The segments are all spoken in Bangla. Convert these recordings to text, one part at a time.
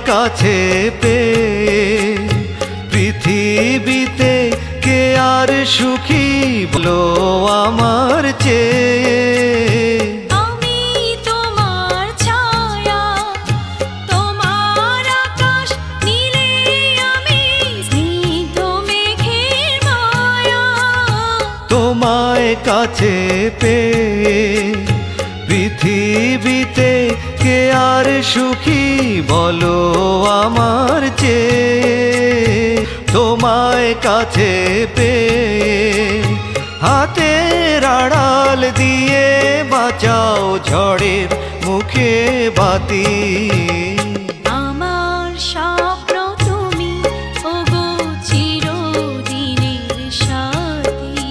কাছে পেয়ে পৃথিবীতে কে আর সুখী বলো আমার চেয়ে। আমি তোমার ছায়া, তোমার আকাশ নীলে আমি স্নিগ্ধ মেঘের মায়া। তোমায় কাছে পেয়ে পৃথিবীতে কে আর সুখী বলো আমার চেয়ে। তোমায় কাছে পেয়ে হাতের আড়াল দিয়ে বাঁচাও ঝড়ের মুখে বাতি। আমার স্বপ্ন তুমি ওগো চিরদিনের সাথী।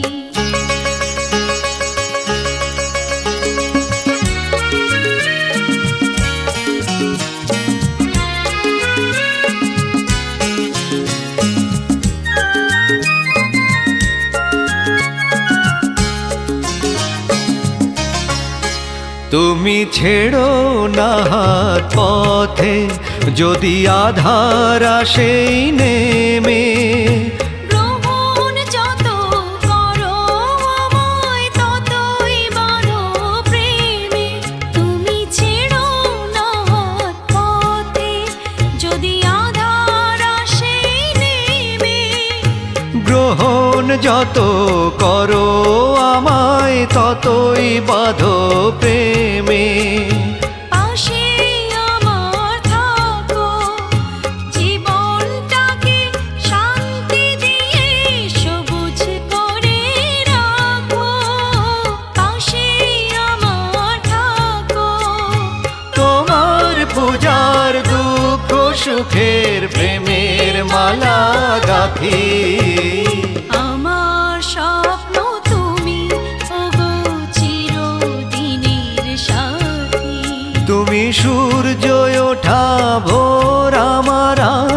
তুমি ছেড়ো না হাত পথে যদি আধার আসেই নেমে। গ্রহণ যত করো আমায় ততই বাঁধো প্রেমে। তুমি ছেড়ো না হাত পথে যদি আধার আসে নেমে। গ্রহণ যত করো আমায় ততই বাঁধো প্রেমে। পাশে আমার থাকো, জীবনটাকে শান্তি দিয়ে সবুজ করে রাখো। পাশে আমার থাকো, তোমার পূজার দুঃখ সুখের প্রেমের মালা গাঁথি। আমার স্বপ্ন তুমি ওগো চিরদিনের সাথী। তুমি সূর্য ওঠা ভোর আমার